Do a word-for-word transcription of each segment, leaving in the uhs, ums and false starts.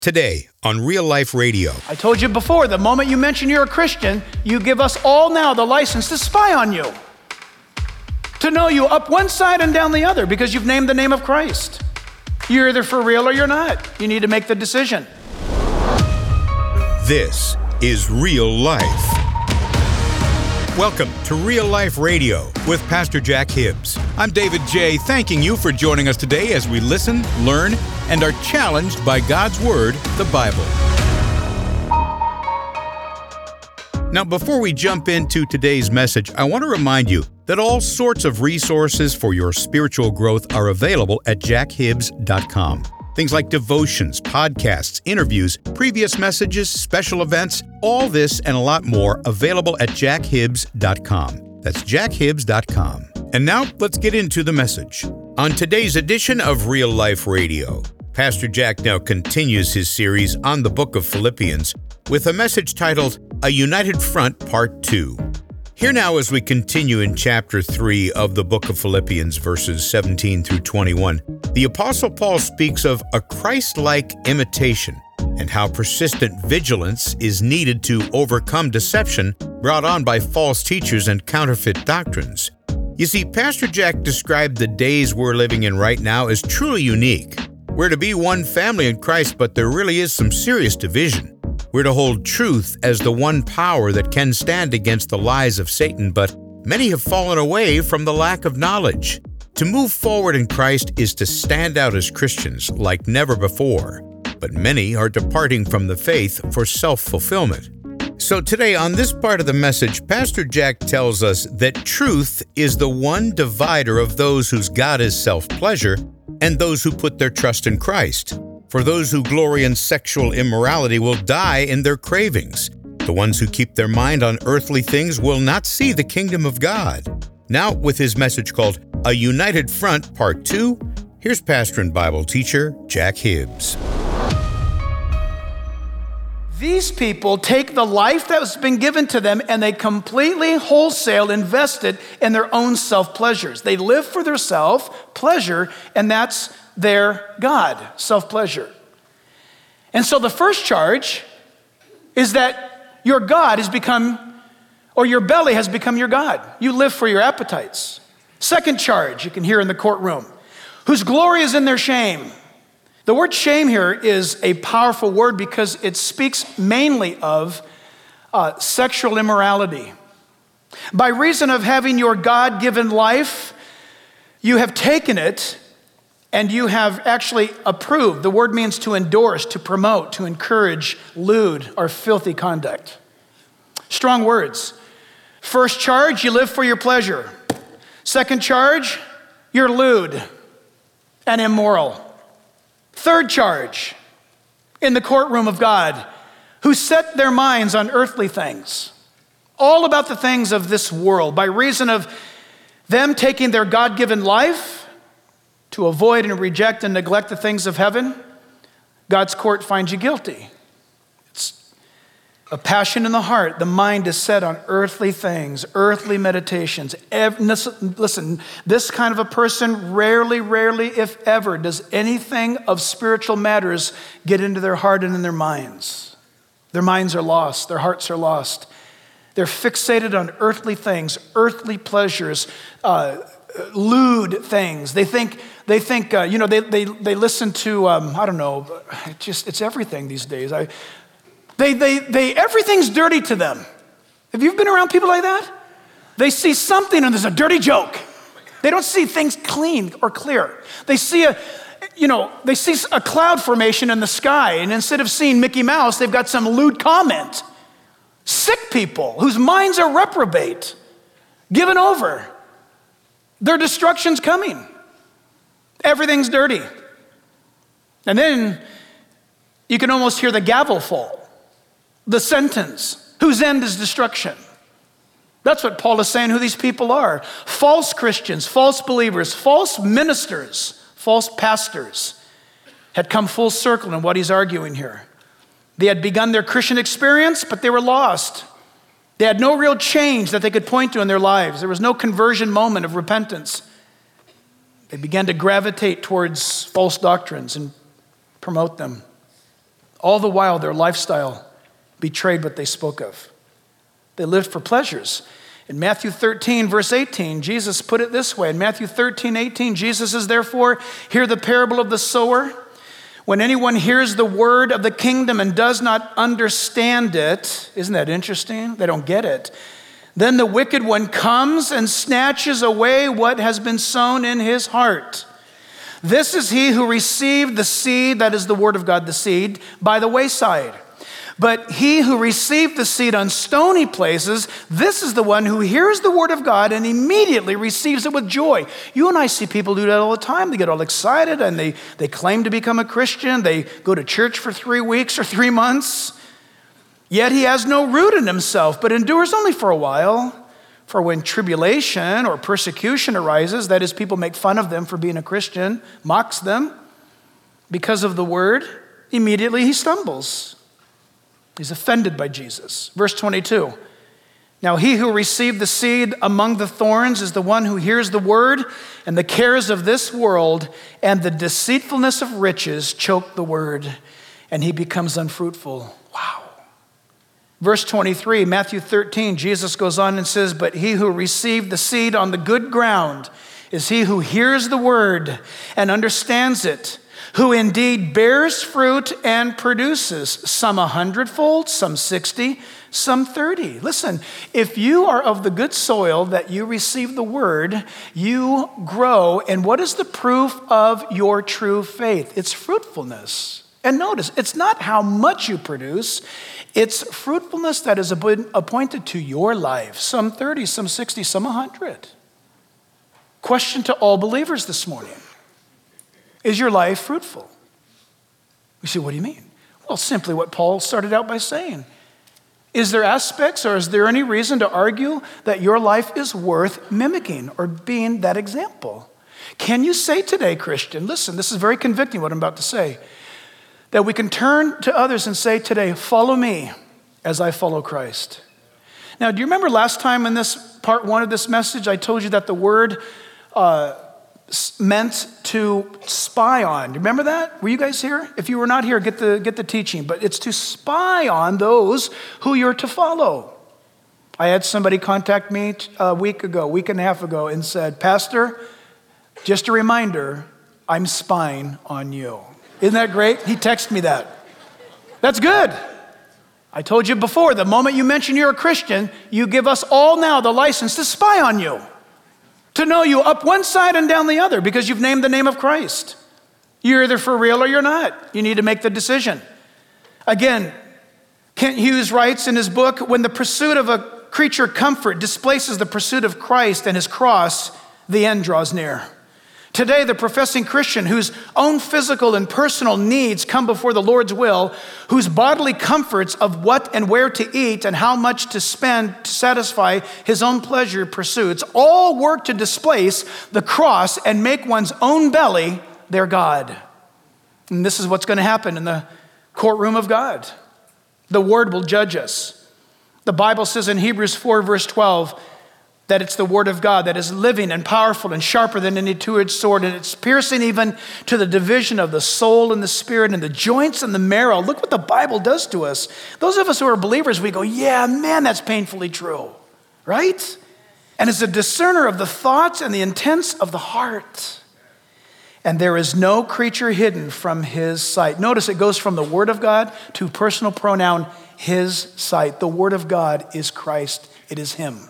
Today on Real Life Radio. I told you before, the moment you mention you're a Christian, you give us all now the license to spy on you. To know you up one side and down the other because you've named the name of Christ. You're either for real or you're not. You need to make the decision. This is Real Life. Welcome to Real Life Radio with Pastor Jack Hibbs. I'm David J., thanking you for joining us today as we listen, learn, and are challenged by God's Word, the Bible. Now, before we jump into today's message, I want to remind you that all sorts of resources for your spiritual growth are available at jack hibbs dot com. Things like devotions, podcasts, interviews, previous messages, special events, all this and a lot more available at jack hibbs dot com. That's jack hibbs dot com. And now let's get into the message. On today's edition of Real Life Radio, Pastor Jack now continues his series on the book of Philippians with a message titled A United Front Part two. Here now as we continue in chapter three of the book of Philippians, verses seventeen through twenty-one, the Apostle Paul speaks of a Christ-like imitation and how persistent vigilance is needed to overcome deception brought on by false teachers and counterfeit doctrines. You see, Pastor Jack described the days we're living in right now as truly unique. We're to be one family in Christ, but there really is some serious division. We're to hold truth as the one power that can stand against the lies of Satan, but many have fallen away from the lack of knowledge. To move forward in Christ is to stand out as Christians like never before, but many are departing from the faith for self-fulfillment. So today on this part of the message, Pastor Jack tells us that truth is the one divider of those whose God is self-pleasure and those who put their trust in Christ. For those who glory in sexual immorality will die in their cravings. The ones who keep their mind on earthly things will not see the kingdom of God. Now, with his message called A United Front Part two, here's pastor and Bible teacher Jack Hibbs. These people take the life that has been given to them and they completely wholesale invest it in their own self-pleasures. They live for their self-pleasure, and that's their God, self-pleasure. And so the first charge is that your God has become, or your belly has become your God. You live for your appetites. Second charge, you can hear in the courtroom, whose glory is in their shame. The word shame here is a powerful word because it speaks mainly of uh, sexual immorality. By reason of having your God-given life, you have taken it and you have actually approved. The word means to endorse, to promote, to encourage lewd or filthy conduct. Strong words. First charge, you live for your pleasure. Second charge, you're lewd and immoral. Third charge, in the courtroom of God, who set their minds on earthly things, all about the things of this world, by reason of them taking their God-given life to avoid and reject and neglect the things of heaven. God's court finds you guilty. It's a passion in the heart. The mind is set on earthly things, earthly meditations. Listen, this kind of a person rarely, rarely, if ever, does anything of spiritual matters get into their heart and in their minds. Their minds are lost. Their hearts are lost. They're fixated on earthly things, earthly pleasures, uh, lewd things. They think, they think, uh, you know, they they they listen to, um, I don't know, it just it's everything these days. I, they they they everything's dirty to them. Have you been around people like that? They see something and there's a dirty joke. They don't see things clean or clear. They see a, you know, they see a cloud formation in the sky, and instead of seeing Mickey Mouse, they've got some lewd comment. Sick people whose minds are reprobate, given over. Their destruction's coming. Everything's dirty. And then you can almost hear the gavel fall, the sentence, whose end is destruction. That's what Paul is saying who these people are. False Christians, false believers, false ministers, false pastors had come full circle in what he's arguing here. They had begun their Christian experience, but they were lost. They had no real change that they could point to in their lives. There was no conversion moment of repentance. They began to gravitate towards false doctrines and promote them. All the while, their lifestyle betrayed what they spoke of. They lived for pleasures. In Matthew thirteen, verse eighteen, Jesus put it this way. In Matthew thirteen, eighteen, Jesus says, therefore, hear the parable of the sower. When anyone hears the word of the kingdom and does not understand it, isn't that interesting? They don't get it. Then the wicked one comes and snatches away what has been sown in his heart. This is he who received the seed, that is the word of God, the seed, by the wayside. But he who received the seed on stony places, this is the one who hears the word of God and immediately receives it with joy. You and I see people do that all the time. They get all excited and they, they claim to become a Christian. They go to church for three weeks or three months. Yet he has no root in himself, but endures only for a while. For when tribulation or persecution arises, that is, people make fun of them for being a Christian, mocks them because of the word, immediately he stumbles. He's offended by Jesus. Verse twenty-two, now he who received the seed among the thorns is the one who hears the word, and the cares of this world and the deceitfulness of riches choke the word, and he becomes unfruitful. Wow. Verse twenty-three, Matthew thirteen, Jesus goes on and says, but he who received the seed on the good ground is he who hears the word and understands it, who indeed bears fruit and produces, some a hundredfold, some sixty, some thirty. Listen, if you are of the good soil that you receive the word, you grow. And what is the proof of your true faith? It's fruitfulness. And notice, it's not how much you produce, it's fruitfulness that is appointed to your life. Some thirty, some sixty, some one hundred. Question to all believers this morning. Is your life fruitful? We say, what do you mean? Well, simply what Paul started out by saying. Is there aspects or is there any reason to argue that your life is worth mimicking or being that example? Can you say today, Christian, listen, this is very convicting what I'm about to say, that we can turn to others and say today, follow me as I follow Christ. Now, do you remember last time in this part one of this message, I told you that the word uh, meant to spy on. Do you remember that? Were you guys here? If you were not here, get the, get the teaching. But it's to spy on those who you're to follow. I had somebody contact me a week ago, week and a half ago, and said, Pastor, just a reminder, I'm spying on you. Isn't that great? He texted me that. That's good. I told you before, the moment you mention you're a Christian, you give us all now the license to spy on you. To know you up one side and down the other because you've named the name of Christ. You're either for real or you're not. You need to make the decision. Again, Kent Hughes writes in his book, when the pursuit of a creature comfort displaces the pursuit of Christ and his cross, the end draws near. Today, the professing Christian whose own physical and personal needs come before the Lord's will, whose bodily comforts of what and where to eat and how much to spend to satisfy his own pleasure pursuits, all work to displace the cross and make one's own belly their God. And this is what's going to happen in the courtroom of God. The word will judge us. The Bible says in Hebrews four, verse twelve, that it's the word of God that is living and powerful and sharper than any two-edged sword, and it's piercing even to the division of the soul and the spirit and the joints and the marrow. Look what the Bible does to us. Those of us who are believers, we go, yeah, man, that's painfully true, right? And it's a discerner of the thoughts and the intents of the heart. And there is no creature hidden from his sight. Notice it goes from the word of God to personal pronoun, his sight. The word of God is Christ. It is him,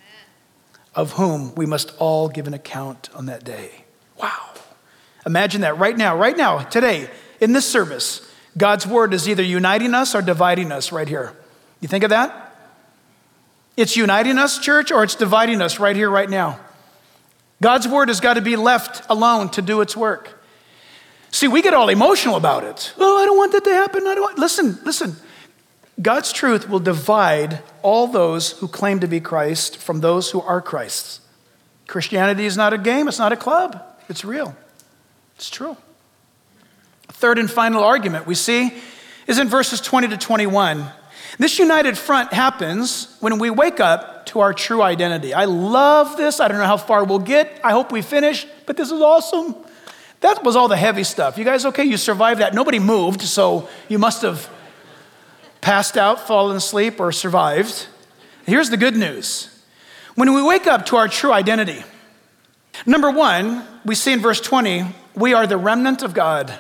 of whom we must all give an account on that day. Wow. Imagine that right now, right now, today, in this service, God's word is either uniting us or dividing us right here. You think of that? It's uniting us, church, or it's dividing us right here, right now. God's word has got to be left alone to do its work. See, we get all emotional about it. Oh, I don't want that to happen. I don't want... Listen, listen. God's truth will divide all those who claim to be Christ from those who are Christ's. Christianity is not a game. It's not a club. It's real. It's true. Third and final argument we see is in verses twenty to twenty-one. This united front happens when we wake up to our true identity. I love this. I don't know how far we'll get. I hope we finish, but this is awesome. That was all the heavy stuff. You guys okay? You survived that. Nobody moved, so you must have passed out, fallen asleep, or survived. Here's the good news. When we wake up to our true identity, number one, we see in verse twenty, we are the remnant of God.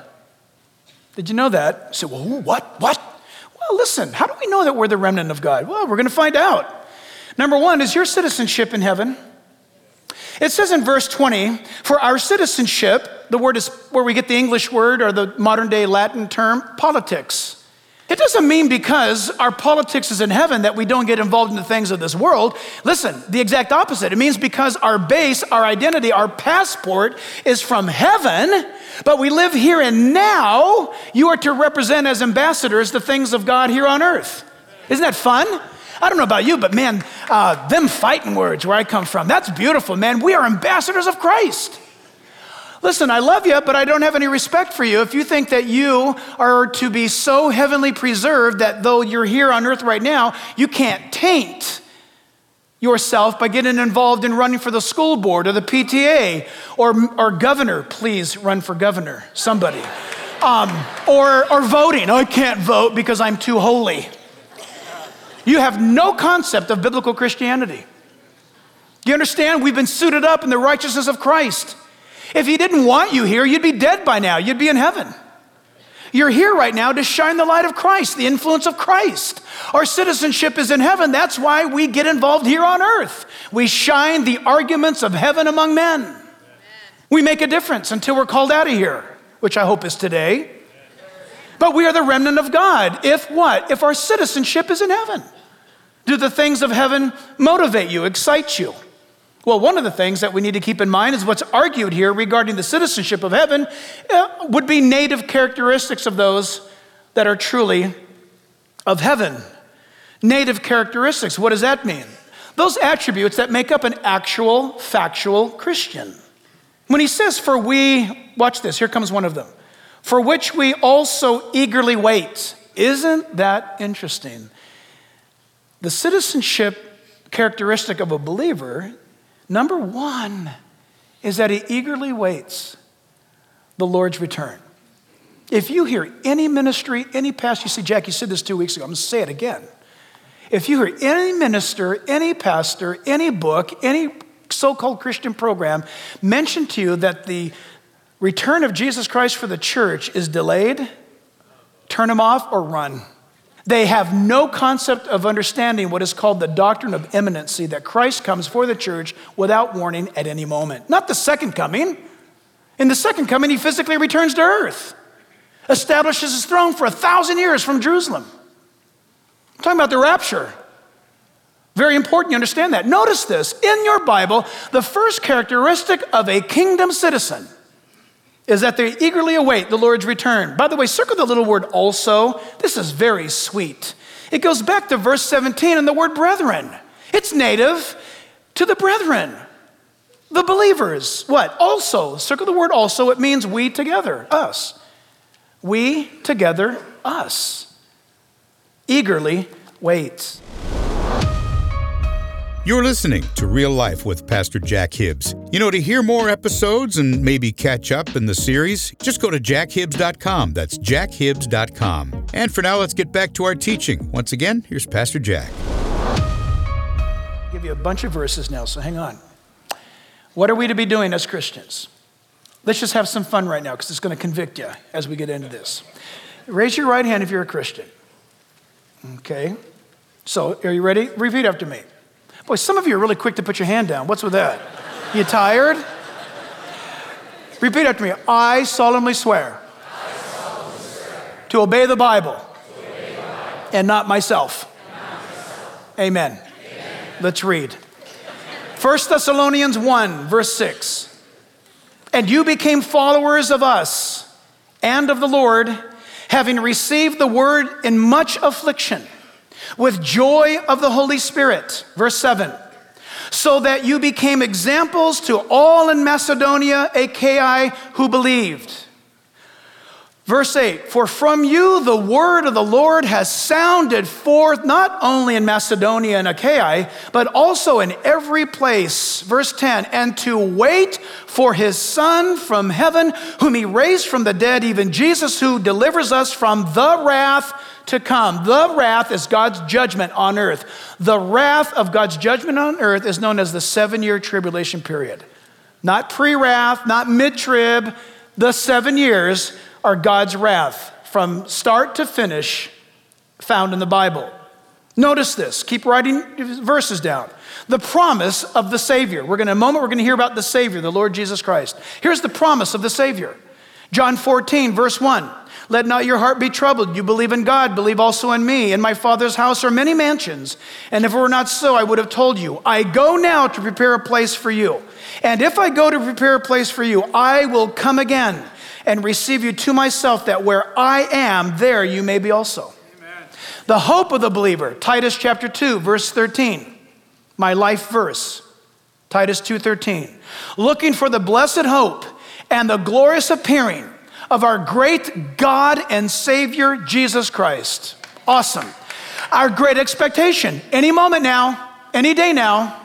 Did you know that? You say, well, what? What? Well, listen, how do we know that we're the remnant of God? Well, we're going to find out. Number one, is your citizenship in heaven? It says in verse twenty, for our citizenship, the word is where we get the English word or the modern day Latin term, politics. It doesn't mean because our politics is in heaven that we don't get involved in the things of this world. Listen, the exact opposite. It means because our base, our identity, our passport is from heaven, but we live here and now, you are to represent as ambassadors the things of God here on earth. Isn't that fun? I don't know about you, but man, uh, them fighting words where I come from, that's beautiful, man. We are ambassadors of Christ. Listen, I love you, but I don't have any respect for you if you think that you are to be so heavenly preserved that though you're here on earth right now, you can't taint yourself by getting involved in running for the school board or the P T A or, or governor. Please run for governor, somebody. Um, or, or voting. Oh, I can't vote because I'm too holy. You have no concept of biblical Christianity. Do you understand? We've been suited up in the righteousness of Christ. If he didn't want you here, you'd be dead by now. You'd be in heaven. You're here right now to shine the light of Christ, the influence of Christ. Our citizenship is in heaven. That's why we get involved here on earth. We shine the arguments of heaven among men. Amen. We make a difference until we're called out of here, which I hope is today. But we are the remnant of God. If what? If our citizenship is in heaven. Do the things of heaven motivate you, excite you? Well, one of the things that we need to keep in mind is what's argued here regarding the citizenship of heaven uh, would be native characteristics of those that are truly of heaven. Native characteristics, what does that mean? Those attributes that make up an actual, factual Christian. When he says, for we, watch this, here comes one of them. For which we also eagerly wait. Isn't that interesting? The citizenship characteristic of a believer, number one, is that he eagerly waits the Lord's return. If you hear any ministry, any pastor, you see, Jack, you said this two weeks ago, I'm going to say it again. If you hear any minister, any pastor, any book, any so-called Christian program mention to you that the return of Jesus Christ for the church is delayed, turn them off or run. They have no concept of understanding what is called the doctrine of imminency, that Christ comes for the church without warning at any moment. Not the second coming. In the second coming, he physically returns to earth, establishes his throne for a thousand years from Jerusalem. I'm talking about the rapture. Very important you understand that. Notice this, in your Bible, the first characteristic of a kingdom citizen is that they eagerly await the Lord's return. By the way, circle the little word also. This is very sweet. It goes back to verse seventeen and the word brethren. It's native to the brethren, the believers. What? Also. Circle the word also. It means we together, us. We together, us. Eagerly wait. You're listening to Real Life with Pastor Jack Hibbs. You know, to hear more episodes and maybe catch up in the series, just go to jack hibbs dot com. That's jack hibbs dot com. And for now, let's get back to our teaching. Once again, here's Pastor Jack. I'll give you a bunch of verses now, so hang on. What are we to be doing as Christians? Let's just have some fun right now because it's going to convict you as we get into this. Raise your right hand if you're a Christian. Okay. So, are you ready? Repeat after me. Boy, some of you are really quick to put your hand down. What's with that? You tired? Repeat after me. I solemnly swear, I solemnly swear to obey the Bible, to obey the Bible and not myself. and not myself. Amen. Amen. Let's read. First Thessalonians one, verse six. And you became followers of us and of the Lord, having received the word in much affliction, with joy of the Holy Spirit. Verse seven. So that you became examples to all in Macedonia, Achaia, who believed. Verse eight, for from you the word of the Lord has sounded forth, not only in Macedonia and Achaia, but also in every place. Verse ten, and to wait for his Son from heaven, whom he raised from the dead, even Jesus, who delivers us from the wrath to come. The wrath is God's judgment on earth. The wrath of God's judgment on earth is known as the seven-year tribulation period. Not pre-wrath, not mid-trib. The seven years are God's wrath from start to finish found in the Bible. Notice this. Keep writing verses down. The promise of the Savior. We're going to, in a moment, we're going to hear about the Savior, the Lord Jesus Christ. Here's the promise of the Savior. John fourteen, verse one. Let not your heart be troubled. You believe in God, believe also in me. In my Father's house are many mansions. And if it were not so, I would have told you. I go now to prepare a place for you. And if I go to prepare a place for you, I will come again and receive you to myself, that where I am, there you may be also. Amen. The hope of the believer, Titus chapter two, verse thirteen. My life verse, Titus two thirteen. Looking for the blessed hope and the glorious appearing of our great God and Savior, Jesus Christ. Awesome. Our great expectation, any moment now, any day now.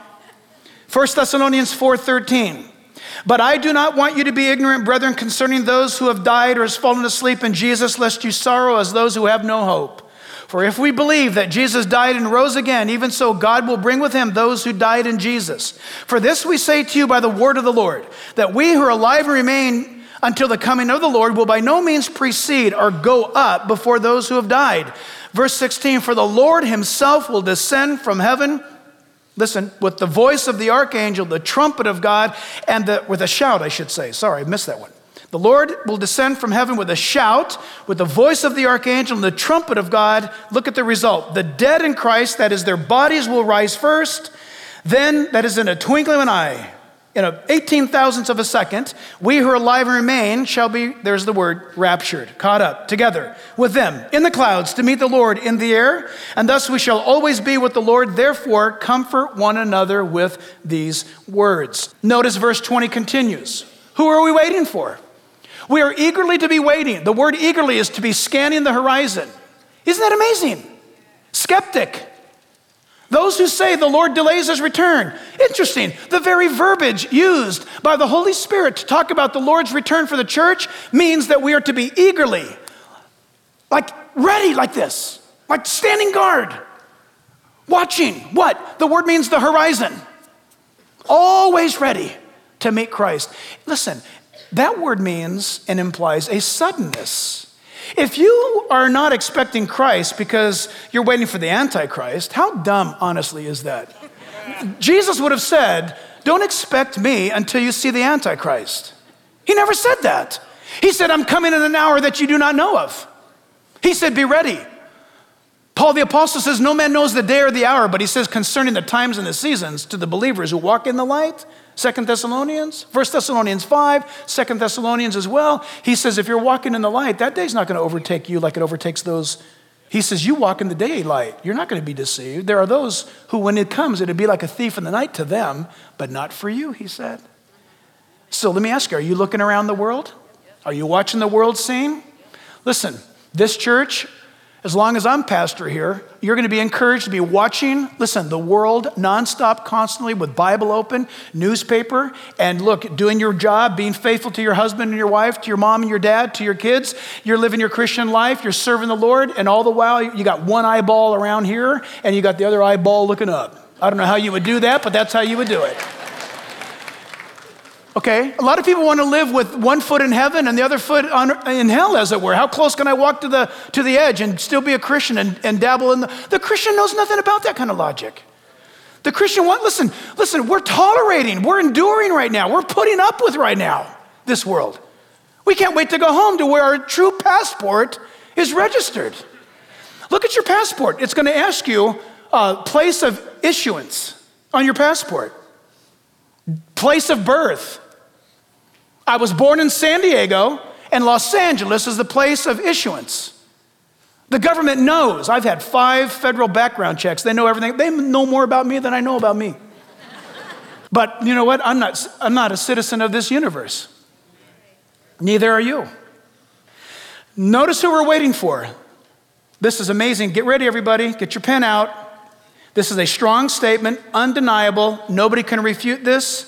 First Thessalonians four thirteen. But I do not want you to be ignorant, brethren, concerning those who have died or has fallen asleep in Jesus, lest you sorrow as those who have no hope. For if we believe that Jesus died and rose again, even so God will bring with him those who died in Jesus. For this we say to you by the word of the Lord, that we who are alive and remain until the coming of the Lord will by no means precede or go up before those who have died. Verse sixteen, for the Lord himself will descend from heaven, listen, with the voice of the archangel, the trumpet of God, and the, with a shout, I should say. Sorry, I missed that one. The Lord will descend from heaven with a shout, with the voice of the archangel and the trumpet of God. Look at the result. The dead in Christ, that is, their bodies will rise first. Then, that is in a twinkling of an eye, in a eighteen thousandths of a second, we who are alive and remain shall be, there's the word, raptured, caught up together with them in the clouds to meet the Lord in the air. And thus we shall always be with the Lord. Therefore, comfort one another with these words. Notice verse twenty continues. Who are we waiting for? We are eagerly to be waiting. The word eagerly is to be scanning the horizon. Isn't that amazing? Skeptic. Those who say the Lord delays his return. Interesting. The very verbiage used by the Holy Spirit to talk about the Lord's return for the church means that we are to be eagerly, like ready like this, like standing guard, watching. What? The word means the horizon. Always ready to meet Christ. Listen, that word means and implies a suddenness. If you are not expecting Christ because you're waiting for the Antichrist, how dumb, honestly, is that? Jesus would have said, don't expect me until you see the Antichrist. He never said that. He said, I'm coming in an hour that you do not know of. He said, be ready. Paul the Apostle says, no man knows the day or the hour, but he says concerning the times and the seasons to the believers who walk in the light, Second Thessalonians, First Thessalonians five, Second Thessalonians as well. He says, if you're walking in the light, that day's not going to overtake you like it overtakes those. He says, you walk in the daylight. You're not going to be deceived. There are those who, when it comes, it'll be like a thief in the night to them, but not for you, he said. So let me ask you, are you looking around the world? Are you watching the world scene? Listen, this church, as long as I'm pastor here, you're going to be encouraged to be watching, listen, the world nonstop, constantly with Bible open, newspaper, and look, doing your job, being faithful to your husband and your wife, to your mom and your dad, to your kids. You're living your Christian life, you're serving the Lord, and all the while you got one eyeball around here and you got the other eyeball looking up. I don't know how you would do that, but that's how you would do it. Okay, a lot of people want to live with one foot in heaven and the other foot on, in hell, as it were. How close can I walk to the to the edge and still be a Christian and, and dabble in the... The Christian knows nothing about that kind of logic. The Christian, want, listen, listen, we're tolerating, we're enduring right now, we're putting up with right now, this world. We can't wait to go home to where our true passport is registered. Look at your passport. It's going to ask you a place of issuance on your passport. Place of birth. I was born in San Diego, and Los Angeles is the place of issuance. The government knows. I've had five federal background checks. They know everything. They know more about me than I know about me. But you know what? I'm not, I'm not a citizen of this universe. Neither are you. Notice who we're waiting for. This is amazing. Get ready, everybody. Get your pen out. This is a strong statement, undeniable. Nobody can refute this.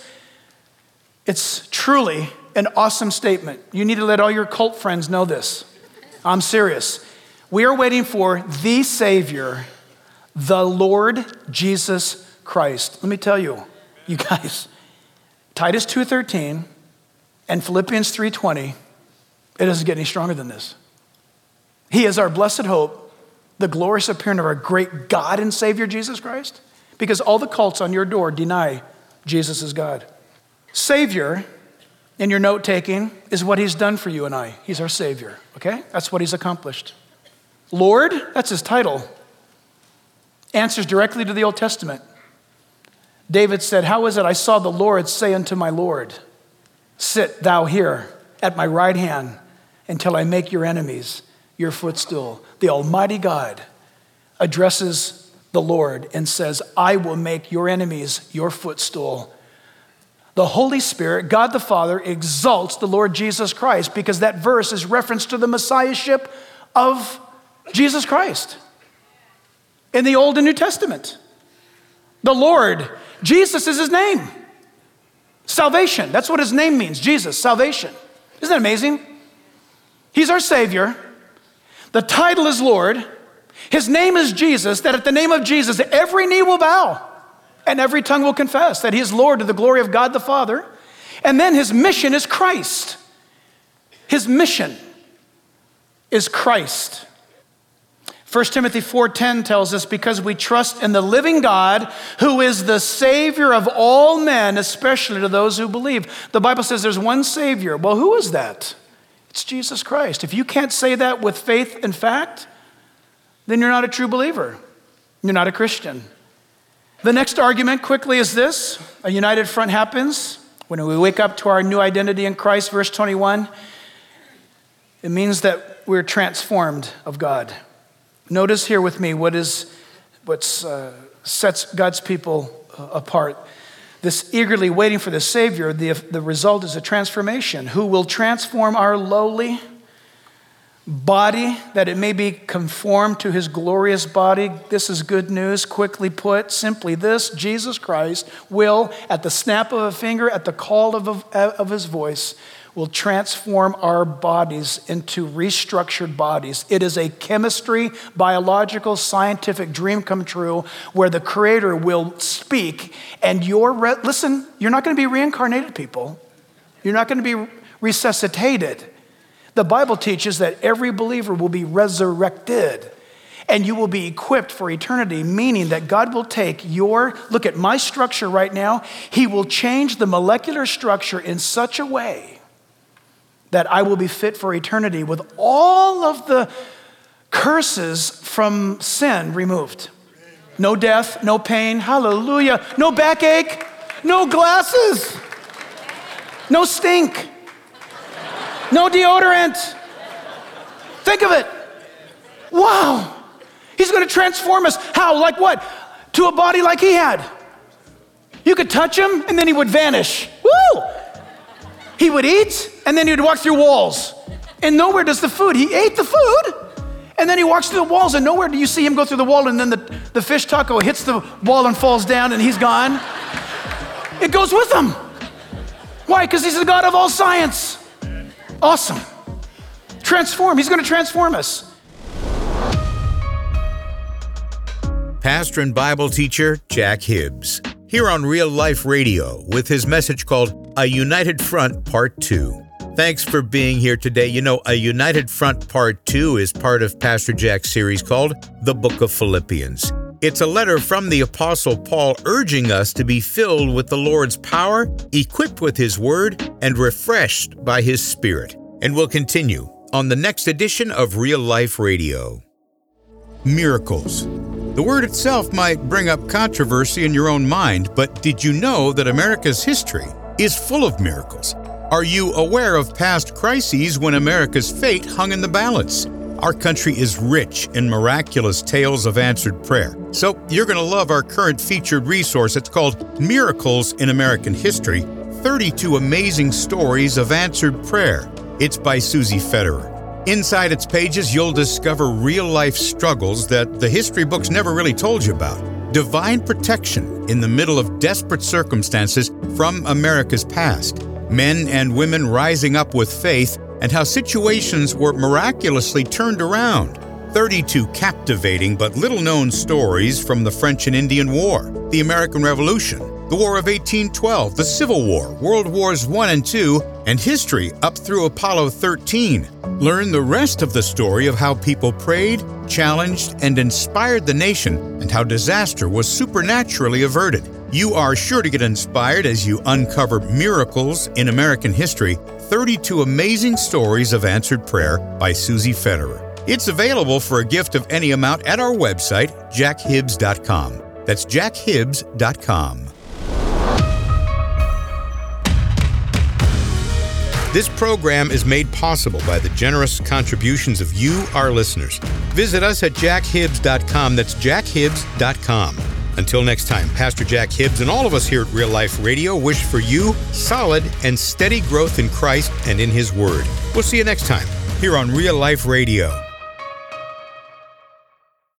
It's truly an awesome statement. You need to let all your cult friends know this. I'm serious. We are waiting for the Savior, the Lord Jesus Christ. Let me tell you, you guys, Titus two thirteen and Philippians three twenty, it doesn't get any stronger than this. He is our blessed hope, the glorious appearing of our great God and Savior, Jesus Christ. Because all the cults on your door deny Jesus is God. Savior, in your note-taking, is what he's done for you and I. He's our Savior, okay? That's what he's accomplished. Lord, that's his title. Answers directly to the Old Testament. David said, how is it I saw the Lord say unto my Lord, sit thou here at my right hand until I make your enemies your footstool. The Almighty God addresses the Lord and says, I will make your enemies your footstool. The Holy Spirit, God the Father, exalts the Lord Jesus Christ because that verse is reference to the Messiahship of Jesus Christ in the Old and New Testament. The Lord, Jesus is his name. Salvation, that's what his name means, Jesus, salvation. Isn't that amazing? He's our Savior. The title is Lord. His name is Jesus, that at the name of Jesus, every knee will bow and every tongue will confess that he is Lord to the glory of God the Father. And then his mission is Christ. His mission is Christ. First Timothy four ten tells us, because we trust in the living God, who is the Savior of all men, especially to those who believe. The Bible says there's one Savior. Well, who is that? It's Jesus Christ. If you can't say that with faith and fact, then you're not a true believer. You're not a Christian. The next argument quickly is this. A united front happens when we wake up to our new identity in Christ. Verse twenty-one, it means that we're transformed of God. Notice here with me what is what uh, sets God's people uh, apart. This eagerly waiting for the Savior, the, the result is a transformation who will transform our lowly body that it may be conformed to his glorious body. This is good news. Quickly put, simply this: Jesus Christ will, at the snap of a finger, at the call of, of, of his voice, will transform our bodies into restructured bodies. It is a chemistry, biological, scientific dream come true where the Creator will speak and your, re- listen, you're not gonna be reincarnated, people. You're not gonna be resuscitated. The Bible teaches that every believer will be resurrected and you will be equipped for eternity, meaning that God will take your, look at my structure right now, he will change the molecular structure in such a way that I will be fit for eternity with all of the curses from sin removed. No death, no pain, hallelujah, no backache, no glasses, no stink, no deodorant. Think of it. Wow. He's going to transform us. How? Like what? To a body like he had. You could touch him and then he would vanish. Woo! He would eat, and then he would walk through walls. And nowhere does the food, he ate the food, and then he walks through the walls, and nowhere do you see him go through the wall, and then the, the fish taco hits the wall and falls down, and he's gone. It goes with him. Why? Because he's the God of all science. Awesome. Transform, he's gonna transform us. Pastor and Bible teacher Jack Hibbs, here on Real Life Radio with his message called A United Front Part two. Thanks for being here today. You know, A United Front Part two is part of Pastor Jack's series called The Book of Philippians. It's a letter from the Apostle Paul urging us to be filled with the Lord's power, equipped with his word, and refreshed by his Spirit. And we'll continue on the next edition of Real Life Radio. Miracles. The word itself might bring up controversy in your own mind, but did you know that America's history is full of miracles? Are you aware of past crises when America's fate hung in the balance? Our country is rich in miraculous tales of answered prayer. So you're going to love our current featured resource. It's called Miracles in American History, thirty-two Amazing Stories of Answered Prayer. It's by Susie Federer. Inside its pages, you'll discover real-life struggles that the history books never really told you about. Divine protection in the middle of desperate circumstances from America's past. Men and women rising up with faith, and how situations were miraculously turned around. thirty-two captivating but little-known stories from the French and Indian War, the American Revolution, the War of eighteen twelve, the Civil War, World Wars One and Two, and history up through Apollo thirteen. Learn the rest of the story of how people prayed, challenged, and inspired the nation, and how disaster was supernaturally averted. You are sure to get inspired as you uncover miracles in American history, thirty-two amazing stories of answered prayer by Susie Federer. It's available for a gift of any amount at our website, jack hibbs dot com. That's jack hibbs dot com. This program is made possible by the generous contributions of you, our listeners. Visit us at jack hibbs dot com. That's jack hibbs dot com. Until next time, Pastor Jack Hibbs and all of us here at Real Life Radio wish for you solid and steady growth in Christ and in His Word. We'll see you next time here on Real Life Radio.